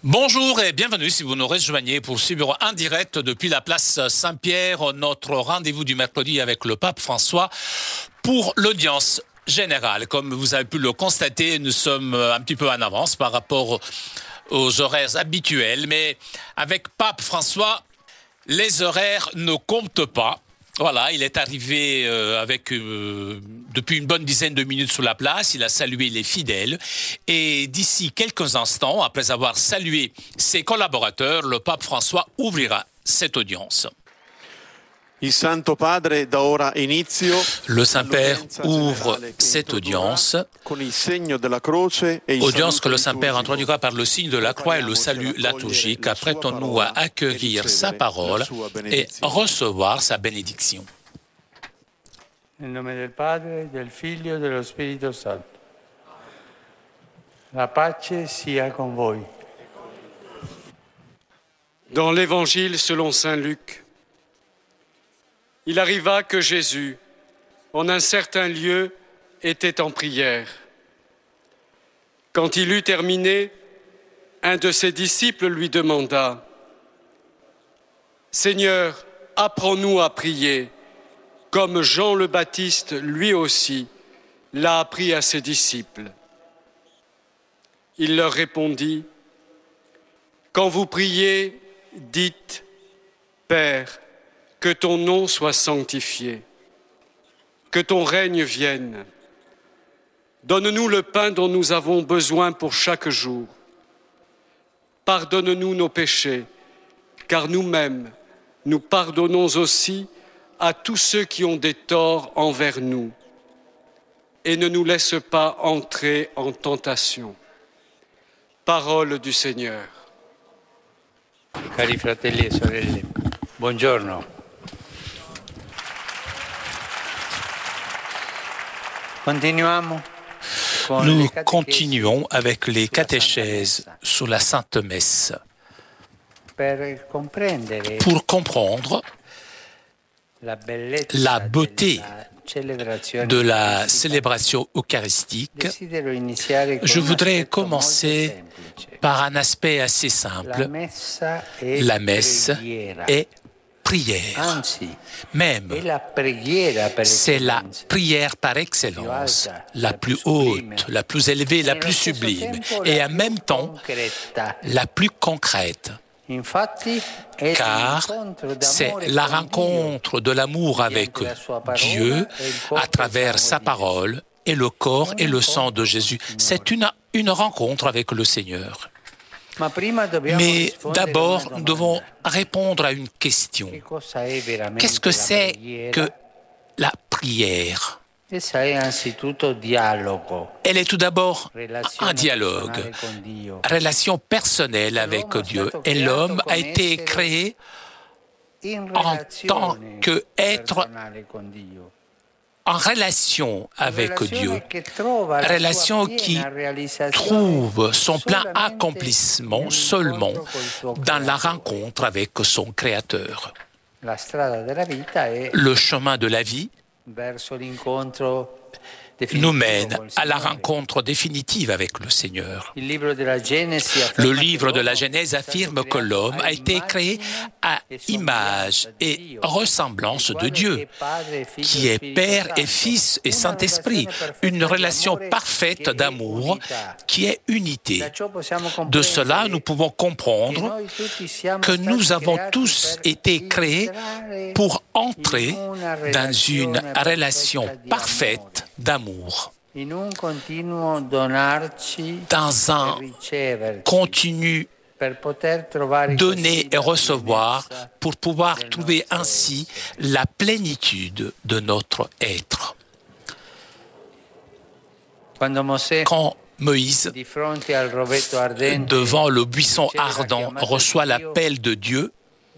Bonjour et bienvenue si vous nous rejoignez pour suivre en direct depuis la place Saint-Pierre notre rendez-vous du mercredi avec le pape François pour l'audience générale. Comme vous avez pu le constater, nous sommes un petit peu en avance par rapport aux horaires habituels, mais avec pape François, les horaires ne comptent pas. Voilà, il est arrivé depuis une bonne dizaine de minutes sur la place, il a salué les fidèles et d'ici quelques instants, après avoir salué ses collaborateurs, le pape François ouvrira cette audience. Le Saint-Père ouvre cette audience que le Saint-Père introduira par le signe de la croix et le salut liturgique. Apprêtons-nous à accueillir sa parole et recevoir sa bénédiction. Nel nome del Padre, del Figlio e dello Spirito Santo. La pace sia con voi. Dans l'Évangile selon saint Luc, il arriva que Jésus, en un certain lieu, était en prière. Quand il eut terminé, un de ses disciples lui demanda « Seigneur, apprends-nous à prier, comme Jean le Baptiste, lui aussi, l'a appris à ses disciples. » Il leur répondit « Quand vous priez, dites « Père, que ton nom soit sanctifié, que ton règne vienne. Donne-nous le pain dont nous avons besoin pour chaque jour. Pardonne-nous nos péchés, car nous-mêmes, nous pardonnons aussi à tous ceux qui ont des torts envers nous. Et ne nous laisse pas entrer en tentation. » Parole du Seigneur. Cari fratelli e sorelle, buongiorno. Nous continuons avec les catéchèses sur la Sainte Messe pour comprendre la beauté de la célébration eucharistique. Je voudrais commencer par un aspect assez simple. La messe est prière. Même, c'est la prière par excellence, la plus haute, la plus élevée, la plus sublime, et en même temps, la plus concrète. Car c'est la rencontre de l'amour avec Dieu à travers sa parole et le corps et le sang de Jésus. C'est une rencontre avec le Seigneur. Mais d'abord, nous devons répondre à une question. Qu'est-ce que c'est que la prière ? Elle est tout d'abord un dialogue, relation personnelle avec Dieu. Et l'homme a été créé en tant qu'être en relation avec Dieu, relation qui trouve son plein accomplissement seulement dans la rencontre avec son Créateur. Le chemin de la vie nous mène à la rencontre définitive avec le Seigneur. Le livre de la Genèse affirme que l'homme a été créé à image et ressemblance de Dieu, qui est Père et Fils et Saint-Esprit, une relation parfaite d'amour qui est unité. De cela, nous pouvons comprendre que nous avons tous été créés pour entrer dans une relation parfaite d'amour, dans un continu donner et recevoir pour pouvoir trouver ainsi la plénitude de notre être. Quand Moïse, devant le buisson ardent, reçoit l'appel de Dieu,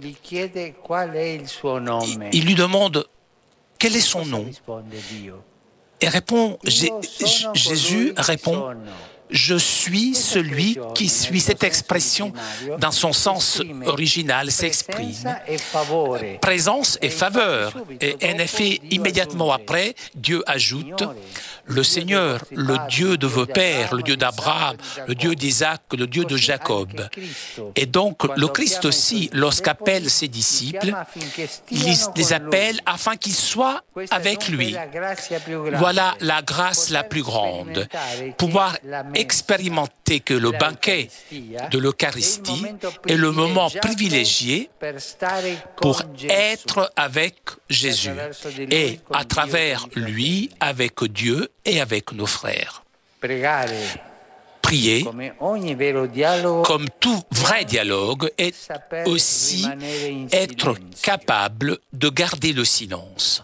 il lui demande quel est son nom. Et Jésus répond, Je suis celui qui suis. Cette expression, dans son sens original, s'exprime. Présence et faveur. Et en effet, immédiatement après, Dieu ajoute le Seigneur, le Dieu de vos pères, le Dieu d'Abraham, le Dieu d'Isaac, le Dieu de Jacob. Et donc, le Christ aussi, lorsqu'appelle ses disciples, il les appelle afin qu'ils soient avec lui. Voilà la grâce la plus grande. Pouvoir expérimenter que le banquet de l'Eucharistie est le moment privilégié pour être avec Jésus et à travers lui avec Dieu et avec nos frères. Prier, comme tout vrai dialogue, est aussi être capable de garder le silence.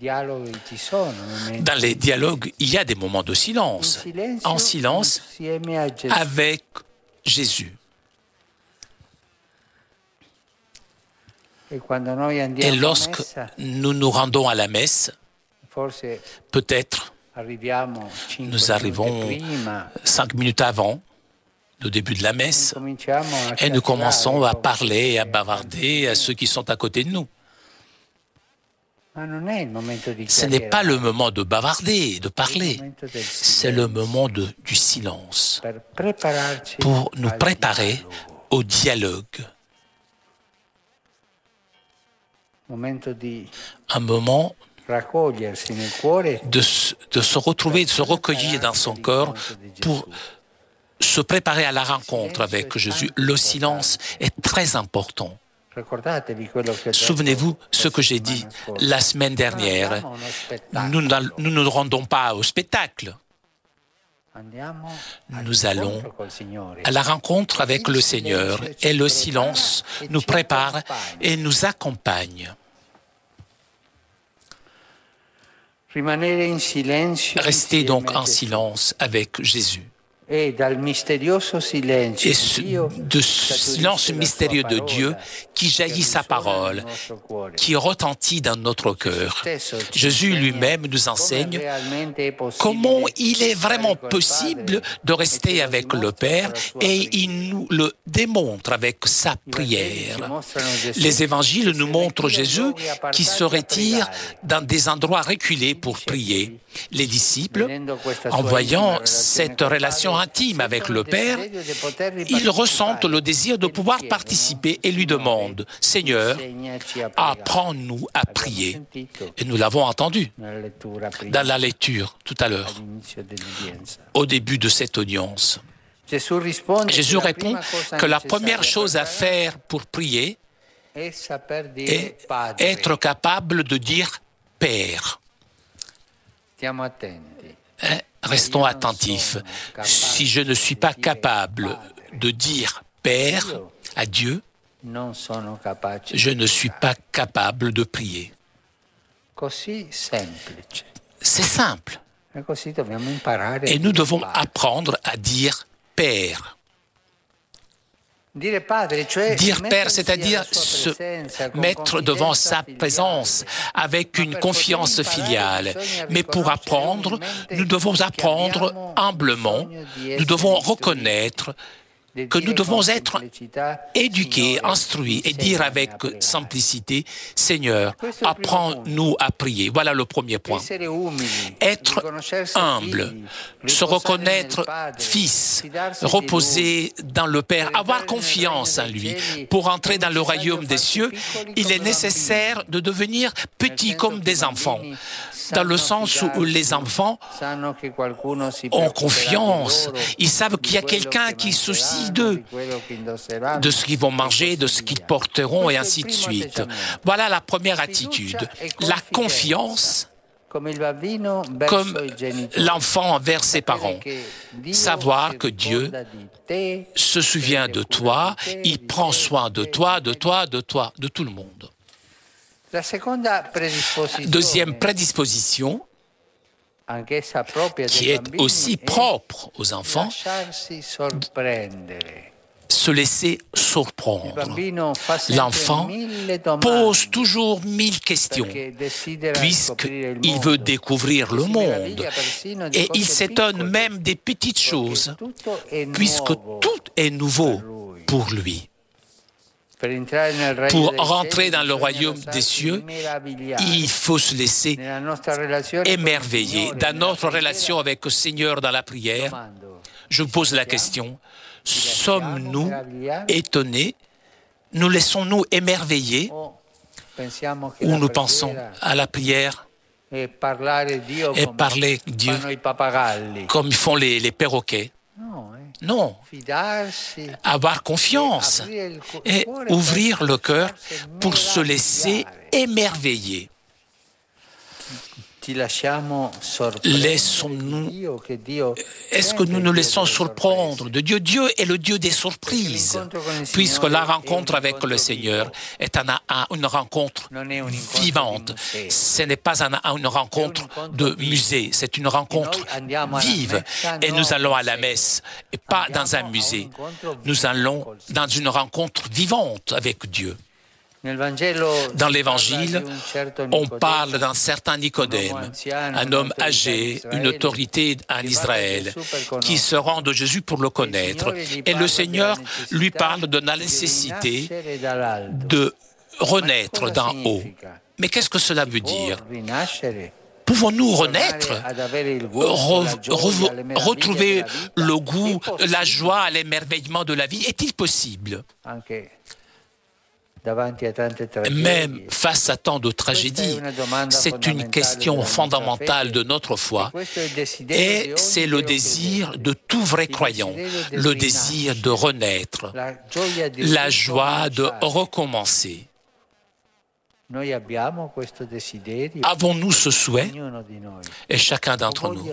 Dans les dialogues, il y a des moments de silence, en silence avec Jésus. Et lorsque nous nous rendons à la messe, peut-être nous arrivons 5 minutes avant le début de la messe et nous commençons à parler, à bavarder à ceux qui sont à côté de nous. Ce n'est pas le moment de bavarder, de parler. C'est le moment du silence pour nous préparer au dialogue. Un moment de se retrouver, de se recueillir dans son corps pour se préparer à la rencontre avec Jésus. Le silence est très important. Souvenez-vous ce que j'ai dit la semaine dernière. Nous ne nous rendons pas au spectacle. Nous allons à la rencontre avec le Seigneur et le silence nous prépare et nous accompagne. Restez donc en silence avec Jésus. Et de silence mystérieux de Dieu qui jaillit sa parole, qui retentit dans notre cœur. Jésus lui-même nous enseigne comment il est vraiment possible de rester avec le Père et il nous le démontre avec sa prière. Les évangiles nous montrent Jésus qui se retire dans des endroits reculés pour prier. Les disciples, en voyant cette relation intime avec le Père, ils ressentent le désir de pouvoir participer et lui demandent « Seigneur, apprends-nous à prier ». Et nous l'avons entendu dans la lecture tout à l'heure, au début de cette audience. Jésus répond que la première chose à faire pour prier est être capable de dire « Père ». Restons attentifs. Si je ne suis pas capable de dire Père à Dieu, je ne suis pas capable de prier. C'est simple. Et nous devons apprendre à dire Père. Dire Père, c'est-à-dire se mettre devant sa présence avec une confiance filiale. Mais pour apprendre, nous devons apprendre humblement, nous devons reconnaître que nous devons être éduqués, instruits et dire avec simplicité, Seigneur, apprends-nous à prier. Voilà le premier point. Être humble, se reconnaître fils, reposer dans le Père, avoir confiance en lui. Pour entrer dans le royaume des cieux, il est nécessaire de devenir petit comme des enfants. Dans le sens où les enfants ont confiance, ils savent qu'il y a quelqu'un qui se soucie d'eux, de ce qu'ils vont manger, de ce qu'ils porteront et ainsi de suite. Voilà la première attitude, la confiance comme l'enfant envers ses parents. Savoir que Dieu se souvient de toi, il prend soin de toi, de tout le monde. Deuxième prédisposition, qui est aussi propre aux enfants, se laisser Il surprendre. bambino fa sempre L'enfant 1000 domande pose toujours 1000 questions, perché desidera scoprire il puisqu'il veut mondo. découvrir le Si monde. meraviglia persino di Et il cose s'étonne piccole, même des petites choses, perché tutto è puisque nuovo tout est nouveau per lui. pour lui. Per entrare nel regno Pour dei rentrer cieli dans le bisogna royaume des lasciarsi cieux, meravigliare. il faut se laisser Nella nostra relazione con il émerveiller. Signore, Dans nella notre preghiera, relation avec le Seigneur dans la prière, domando, je ci pose la sentiamo? question, Ci lasciamo sommes-nous meravigliare étonnés? Nous laissons-nous émerveiller o pensiamo che ou la nous pensons preghiera à la prière è parlare Dio et come parler Dieu fanno i pappagalli? comme font les perroquets? No, Non, fidarsi, avoir confiance aprire il et cuore ouvrir per le cœur lasciarsi pour se laisser meravigliare. émerveiller. Ci lasciamo sorprendere Laissons-nous- di Dio, che Dio Est-ce que nous nous laissons surprendre de Dieu? Dieu est le Dieu des surprises, puisque la rencontre avec le Seigneur est une rencontre vivante. Ce n'est pas une rencontre de musée, c'est une rencontre vive. Et nous allons à la messe, et pas dans un musée. Nous allons dans une rencontre vivante avec Dieu. Dans l'Évangile, on parle d'un certain Nicodème, un homme âgé, une autorité en Israël, qui se rend de Jésus pour le connaître. Et le Seigneur lui parle de la nécessité de renaître d'en haut. Mais qu'est-ce que cela veut dire? Pouvons-nous renaître, retrouver le goût, la joie, l'émerveillement de la vie? Est-il possible? Même face à tant de tragédies, c'est une question fondamentale de notre foi et c'est le désir de tout vrai croyant, le désir de renaître, la joie de recommencer. Avons-nous ce souhait? Et chacun d'entre nous.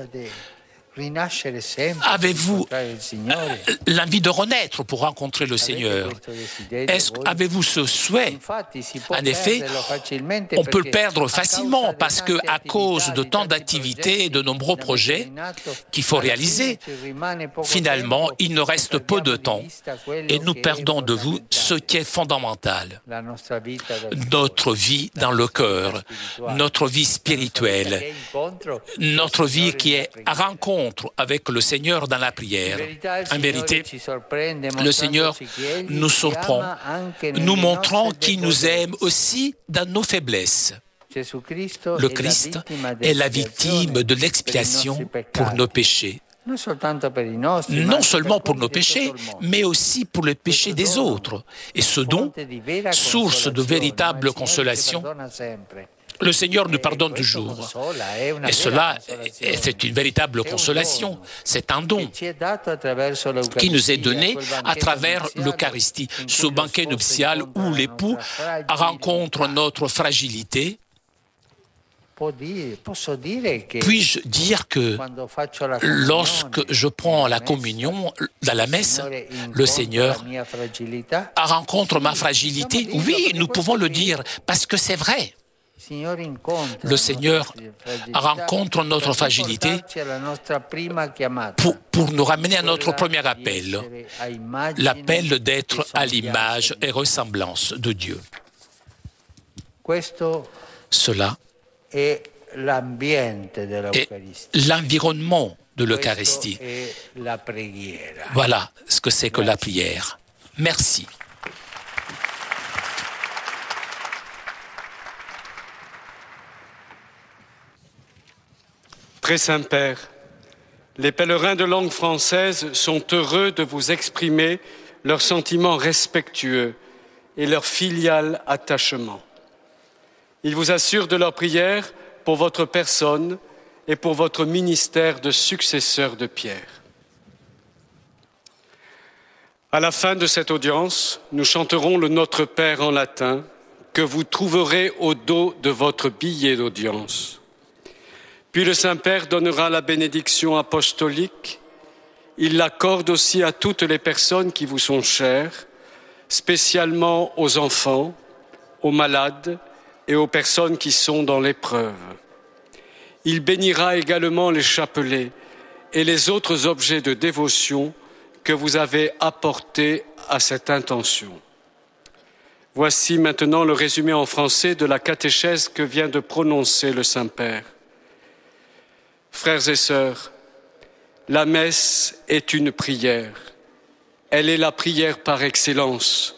Avez-vous l'envie de renaître pour rencontrer le Seigneur? Avez-vous ce souhait? En effet, on peut le perdre facilement parce qu'à cause de tant d'activités et de nombreux projets qu'il faut réaliser, finalement, il nous reste peu de temps et nous perdons de vue ce qui est fondamental. Notre vie dans le cœur, notre vie spirituelle, notre vie qui est à rencontre avec le Seigneur dans la prière. En vérité, le Seigneur nous surprend, nous montrant qu'il nous aime aussi dans nos faiblesses. Le Christ est la victime de l'expiation pour nos péchés. Non seulement pour nos péchés, mais aussi pour les péchés des autres. Et ce don, source de véritable consolation, le Seigneur nous pardonne toujours. Et cela, c'est une véritable consolation. C'est un don qui nous est donné à travers l'Eucharistie, ce banquet nuptial où l'époux rencontre notre fragilité. Puis-je dire que lorsque je prends la communion dans la messe, le Seigneur rencontre ma fragilité? Oui, nous pouvons le dire parce que c'est vrai. Le Seigneur rencontre notre fragilité pour nous ramener à notre premier appel, l'appel d'être à l'image et ressemblance de Dieu. Cela est l'environnement de l'Eucharistie. Voilà ce que c'est que la prière. Merci. Très Saint-Père, les pèlerins de langue française sont heureux de vous exprimer leurs sentiments respectueux et leur filial attachement. Ils vous assurent de leur prière pour votre personne et pour votre ministère de successeur de Pierre. À la fin de cette audience, nous chanterons le Notre Père en latin que vous trouverez au dos de votre billet d'audience. Puis le Saint-Père donnera la bénédiction apostolique. Il l'accorde aussi à toutes les personnes qui vous sont chères, spécialement aux enfants, aux malades et aux personnes qui sont dans l'épreuve. Il bénira également les chapelets et les autres objets de dévotion que vous avez apporté à cette intention. Voici maintenant le résumé en français de la catéchèse que vient de prononcer le Saint-Père. Frères et sœurs, la messe est une prière. Elle est la prière par excellence.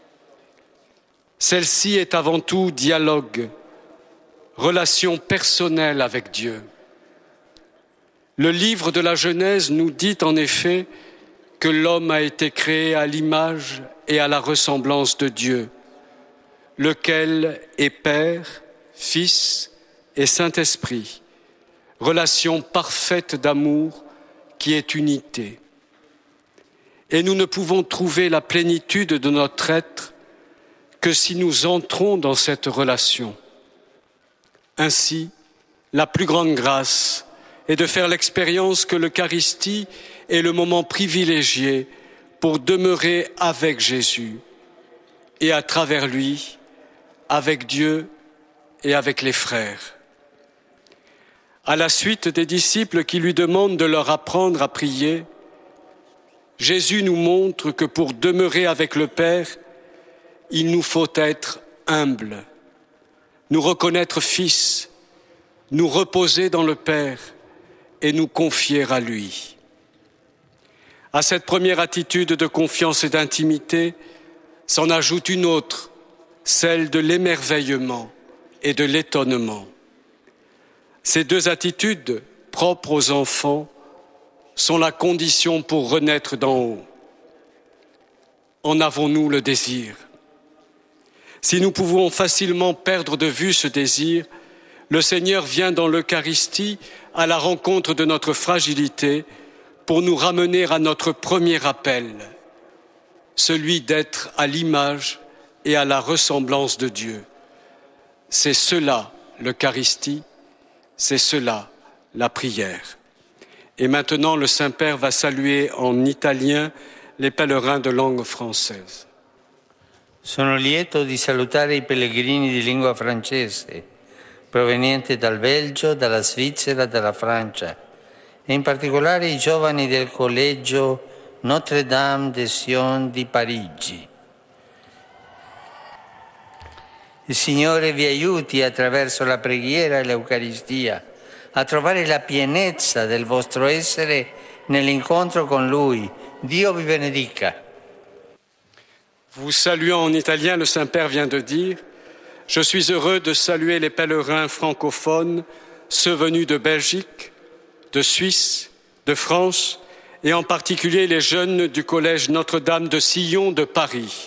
Celle-ci est avant tout dialogue, relation personnelle avec Dieu. Le livre de la Genèse nous dit en effet que l'homme a été créé à l'image et à la ressemblance de Dieu, lequel est Père, Fils et Saint-Esprit, relation parfaite d'amour qui est unité. Et nous ne pouvons trouver la plénitude de notre être que si nous entrons dans cette relation. Ainsi, la plus grande grâce est de faire l'expérience que l'Eucharistie est le moment privilégié pour demeurer avec Jésus et à travers lui, avec Dieu et avec les frères. À la suite des disciples qui lui demandent de leur apprendre à prier, Jésus nous montre que pour demeurer avec le Père, il nous faut être humbles, nous reconnaître fils, nous reposer dans le Père et nous confier à lui. À cette première attitude de confiance et d'intimité s'en ajoute une autre, celle de l'émerveillement et de l'étonnement. Ces deux attitudes, propres aux enfants, sont la condition pour renaître d'en haut. En avons-nous le désir? Si nous pouvons facilement perdre de vue ce désir, le Seigneur vient dans l'Eucharistie à la rencontre de notre fragilité pour nous ramener à notre premier appel, celui d'être à l'image et à la ressemblance de Dieu. C'est cela l'Eucharistie, c'est cela la prière. Et maintenant, le Saint-Père va saluer en italien les pèlerins de langue française. Sono lieto di salutare i pellegrini di lingua francese, provenienti dal Belgio, dalla Svizzera, dalla Francia, e in particolare i giovani del collegio Notre-Dame de Sion di Parigi. Il Signore vi aiuti attraverso la preghiera e l'Eucaristia a trovare la pienezza del vostro essere nell'incontro con Lui. Dio vi benedica. Vous saluant en italien, le Saint-Père vient de dire « Je suis heureux de saluer les pèlerins francophones, ceux venus de Belgique, de Suisse, de France, et en particulier les jeunes du collège Notre-Dame de Sion de Paris.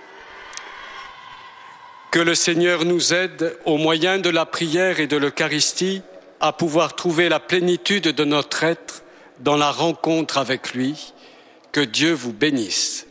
Que le Seigneur nous aide, au moyen de la prière et de l'Eucharistie, à pouvoir trouver la plénitude de notre être dans la rencontre avec lui. Que Dieu vous bénisse.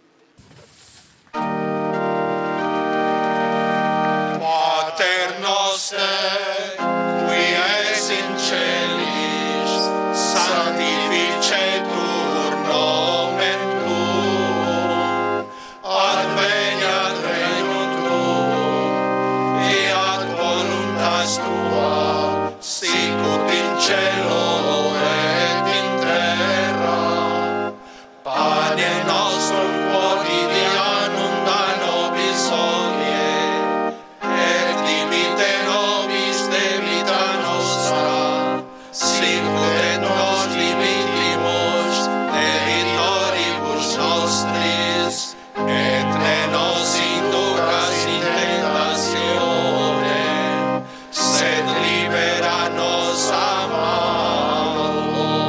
Pater noster, qui es in celis, sanctificetur nomen tuum, adveniat regnum tuum, fiat voluntas tua, sicut in cielo et in terra. Pane nostrum quotidianum da nobis hodie, et dimitte nobis debita nostra, sicut et nos dimittimus debitoribus nostris, et ne nos inducas in tentationem, sed libera nos a malo.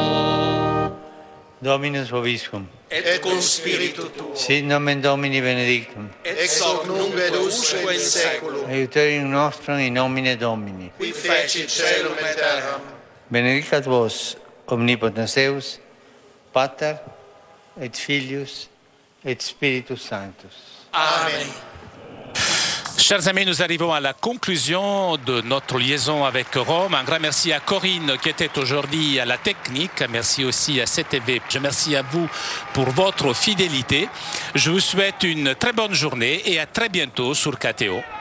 Dominus vobiscum. Et cum spiritu tuo, Sit nomen Domini benedictum. ex hoc nunc et usque in saeculum, Aiuterium nostrum in nomine Domini. qui fecit caelum et terram. Benedicat vos omnipotens Deus, Pater et Filius et Spiritus Sanctus. Amen. Chers amis, nous arrivons à la conclusion de notre liaison avec Rome. Un grand merci à Corinne qui était aujourd'hui à la technique. Merci aussi à CTV. Je remercie à vous pour votre fidélité. Je vous souhaite une très bonne journée et à très bientôt sur KTO.